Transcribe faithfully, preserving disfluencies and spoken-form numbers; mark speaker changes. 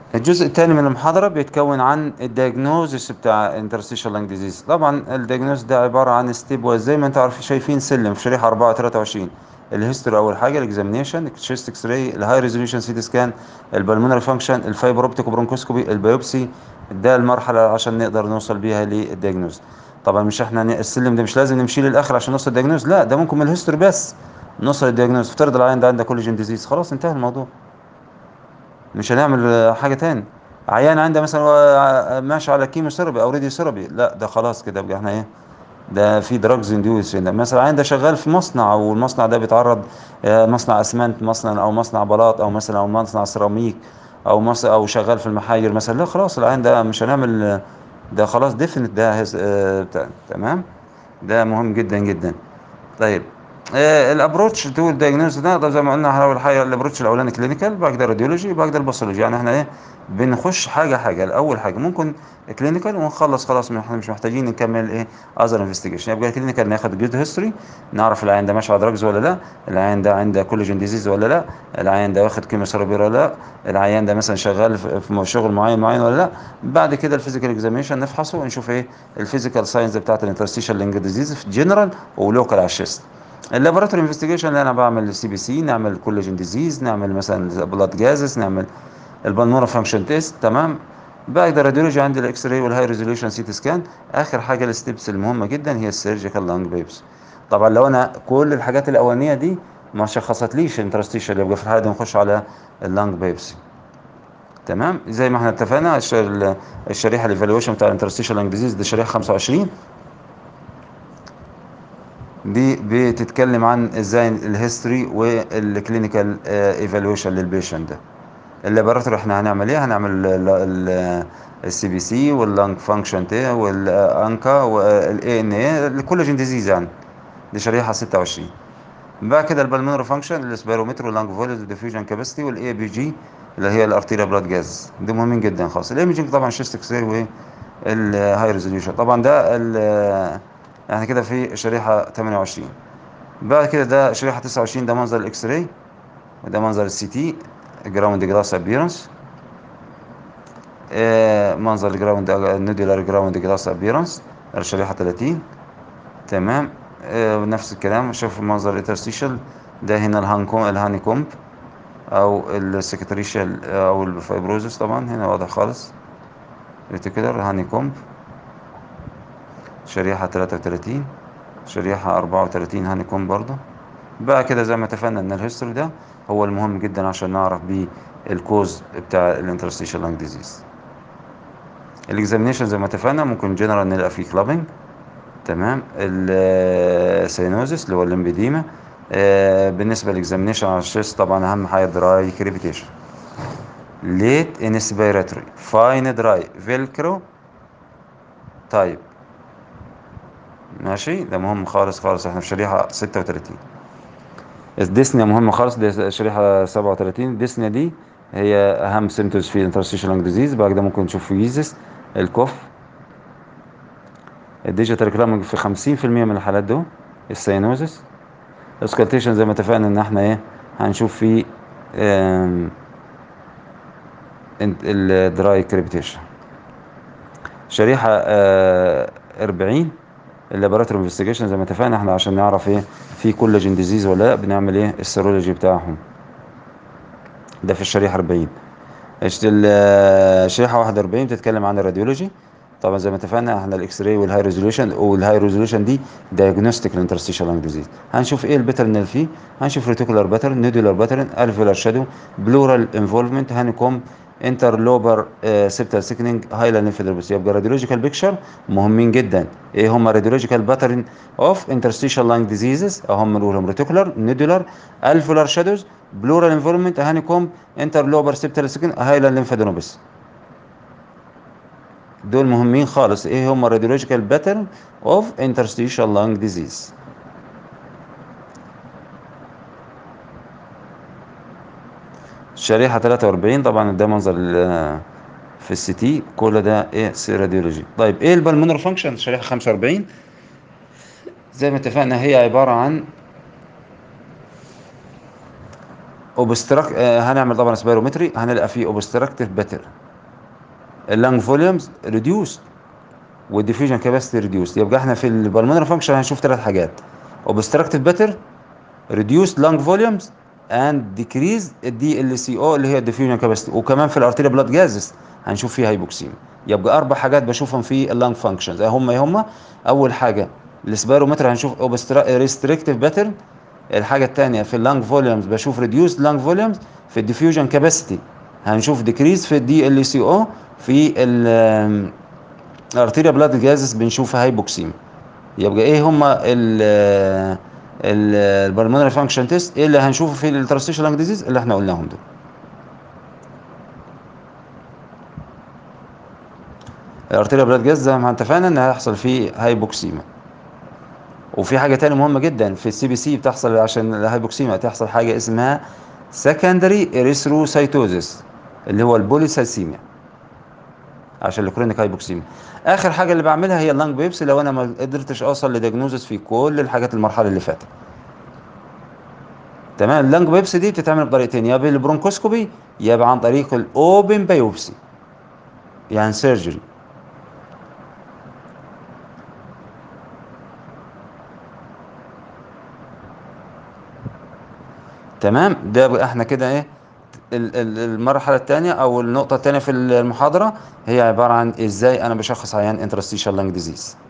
Speaker 1: الجزء الثاني من المحاضرة بيتكون عن الدياجنوزس بتاع interstitial lung disease. طبعا الدياجنوز ده عبارة عن ستيب وايز زي ما انتوا عارفين شايفين سلم في شريحة أربعة تلاتة وعشرين. الهيستوري أول حاجة، الاكزامينيشن، التشيست اكس راي، الهاي ريزوليوشن سي تي سكان، البلمونري فانكشن، الفايبر اوبتيك برونكوسكوبي، البيوبسي. ده المرحلة عشان نقدر نوصل بيها للدياجنوز. طبعا مش احنا ن- السلم ده مش لازم نمشي للآخر عشان نوصل للدياجنوز، لا ده ممكن من الهيستوري بس نوصل للدياجنوز. افترض العيان ده عنده كولاجين ديزيز، خلاص انتهى الموضوع، مش هنعمل آه، حاجة تاني. عيان عنده مثلا هو ماشي على كيمو ثيرابي او راديو ثيرابي، لا ده خلاص كده يبقى احنا ايه، ده في دراجز انديوس هنا. مثلا عيان ده شغال في مصنع والمصنع ده بيتعرض، آه، مصنع اسمنت مثلا او مصنع بلاط او مثلا او مصنع سيراميك او مثلا او شغال في المحاجر مثلا، لا خلاص العيان ده مش هنعمل آه، ده خلاص ديفنت ده هز- آه، بتاع- تمام. ده مهم جدا جدا. طيب، آه الابروتش تو الدايجنوز ده ده زي ما قلنا اول حاجه الابروتش الاولاني كلينيكال، بعد كده راديولوجي، بعد كده الباثولوجي. يعني احنا ايه، بنخش حاجه حاجه. الاول حاجه ممكن كلينيكال ونخلص خلاص، احنا مش محتاجين نكمل ايه اذر انفستيجيشن. يبقى كلينيكال ناخد جود هيستوري، نعرف العيان ده ماشي على دراجز ولا لا، العيان ده عنده كولاجين ديزيز ولا لا، العيان ده واخد كيموثيرابي ولا لا، العيان ده مثلا شغال في في شغل معين معين ولا لا. بعد كده الفيزيكال اكزامينشن نفحصه ونشوف ايه الفيزيكال ساينز بتاعت الانترستيشال لينج ديزيز في جنرال ولوكال على الشيست. اللابوراتوري انفستيجيشن اللي انا بعمل سي بي سي، نعمل كولاجين ديزيز، نعمل مثلا بلاد جازز، نعمل البلمونر فانكشن تيست، تمام. بعد الراديولوجي عندي الاكس راي والهاي ريزوليوشن سي تي سكان. اخر حاجه الستبس المهمه جدا هي السيرجيكال لانج بيبس. طبعا لو انا كل الحاجات الاولانيه دي ما شخصتليش انترستيشال، يبقى في الحاله دي نخش على اللانج بيبسي. تمام، زي ما احنا اتفقنا الش- الشريحه الايفالويشن بتاع الانترستيشال لانج ديزيز دي شريحه خمسة وعشرين. دي بتتكلم عن ازاي الهيستوري والكلينيكال ايفالويشن للبيشنت ده. اللابوراتوري احنا هنعمل ايه، هنعمل السي بي سي واللانج فانكشن تي والانكا والاي ان اي الكولاجين ديزيز يعني. دي شريحه ستة وعشرين. بعد كده البلمونري فانكشن الاسبيرومتر واللانج فوليوم والديفيوجن كاباسيتي والاي بي جي اللي هي الارتيريا بلاد جاز. دي مهمين جدا خالص. الايمجنج طبعا شيست اكس راي والهاي ريزوليوشن. طبعا ده ال- احنا كده في شريحه ثمانية وعشرين. بعد كده ده شريحة تسعة وعشرين، ده منظر الاكس راي وده منظر السي تي جراوند جلاس ابيرنس. آه منظر الجراوند النودولار جراوند جلاس ابيرنس الشريحة ثلاثين. تمام. آه نفس الكلام شوف منظر الانترستيشال. ده هنا الهانكوم الهاني كومب او السكرتريشال او الفايبروزس، طبعا هنا واضح خالص ريتيكولار هاني كومب. شريحة ثلاثة وثلاثين، شريحة أربعة وثلاثين هاني كومب برضه. بقى كده زي ما اتفقنا ان الهيستوري ده هو المهم جدا عشان نعرف بيه الكوز بتاع الانترستيشال لانج ديزيز. الاكزامينيشن زي ما اتفقنا ممكن جنرال نلقى فيه كلابنج، تمام، السينوزس اللي هو الليمبيديما. آه بالنسبه للاكزامينيشن على الشيست طبعا اهم حاجه دراي كريبيتيشن، ليت انسبيراتوري فاين دراي فيلكرو تايب. ماشي، ده مهم خالص خالص. احنا في شريحه ستة وثلاثين. الديسنيا مهمة خالص، دي شريحة سبعة وثلاثين. الديسنيا دي هي أهم سيمتومز في الانترستيشال لانج ديزيز. بعد كده ممكن نشوف فيزيس، الكوف، الديجيتال كلامنج في خمسين في المية من الحالات دول، السينوزس. الاسكالتيشن زي ما اتفقنا ان احنا ايه هنشوف فيه الدراي كريبتيشن. شريحة آه، أربعين اللابوراتوري انفستيجيشن زي ما اتفقنا احنا عشان نعرف ايه في كولاجين ديزيز ولا لا، بنعمل ايه السيرولوجي بتاعهم. ده في الشريحة أربعين. الش- ال- الشريحة واحد وأربعين بتتكلم عن الراديولوجي. طبعا زي ما اتفقنا احنا الاكس راي والهاي ريزوليوشن، والهاي ريزوليوشن دي دايجنوستيك للانترستيشال لانج ديزيز. هنشوف ايه الباترن اللي فيه، هنشوف ريتيكولار باترن، نودولار باترن، الفيولار شادو، بلورال انفولفمنت، هانيكوم، انترلوبر سيبتال سيكنينج، هايلاند ليمفيدروباثي. يبقى راديولوجيكال بيكتشر مهمين جدا. ايه هم راديولوجيكال باترن اوف انترستيشال لانج ديزيزز؟ هم نقولهم ريتيكولار، نودولار، الفيولار شادوز، بلورال انفولفمنت، هانيكوم، انترلوبر سيبتال سيكن، هايلاند ليمفادينوباثي. دول مهمين خالص. ايه هم radiological pattern of interstitial lung disease؟ شريحة ثلاثة وأربعين طبعا ده منظر ال- في السي تي، كل ده ايه راديولوجي. طيب ايه البلمونر فانكشن شريحة خمسة وأربعين؟ زي ما اتفقنا هي عبارة عن اوبستراك آه هنعمل طبعا سبيرومتري، هنلقى فيه اوبستراكتيف باتر، اللانج فوليومز ريديوس، والديفيوجن كاباسيتي ريديوس. يبقى احنا في البلمونري فانكشن هنشوف ثلاث حاجات: اوبستراكتيف باتر، ريديوس لانج فوليومز، اند ديكريز الدي ال سي او اللي هي الديفيوجن كاباسيتي. وكمان في الارتيريا بلاد جازز هنشوف فيها هايبوكسيميا. يبقى اربع حاجات بشوفهم في اللانج فانكشنز هم هم. اول حاجه السبيرومتر هنشوف ريستريكتيف باترن. الحاجه الثانيه في اللانج فوليومز بشوف ريديوس لانج فوليومز. في الديفيوجن كاباسيتي هنشوف ديكريز في الدي ال سي او. في الارتيريا بلاد جازز بنشوف هايبوكسيميا. يبقى ايه هما ال البلمونري فانكشن تيست؟ ايه اللي هنشوفه في الانترستيشال لانج ديزيز اللي احنا قلناهم دول. الارتيريا بلاد جاز زي ما اتفقنا ان هيحصل فيه هايبوكسيما. وفي حاجه تانية مهمه جدا في السي بي سي بتحصل عشان الهايبوكسيما، تحصل حاجه اسمها سكندري اريثروسايتوزيس اللي هو البوليسايسيميا عشان الكرونيك هايبوكسيما. اخر حاجه اللي بعملها هي اللانج بيبسي لو انا ما قدرتش اوصل لدياجنوزس في كل الحاجات المرحله اللي فاتت. تمام. اللانج بايوبسي دي بتتعمل بطريقتين: يا بالبرونكوسكوبي يا عن طريق الاوبن بايوبسي يعني سيرجري. تمام. ده بقى احنا كده ايه ال- ال- المرحله الثانيه او النقطه الثانيه في المحاضره هي عباره عن ازاي انا بشخص عيان انترستيشال لانج ديزيز.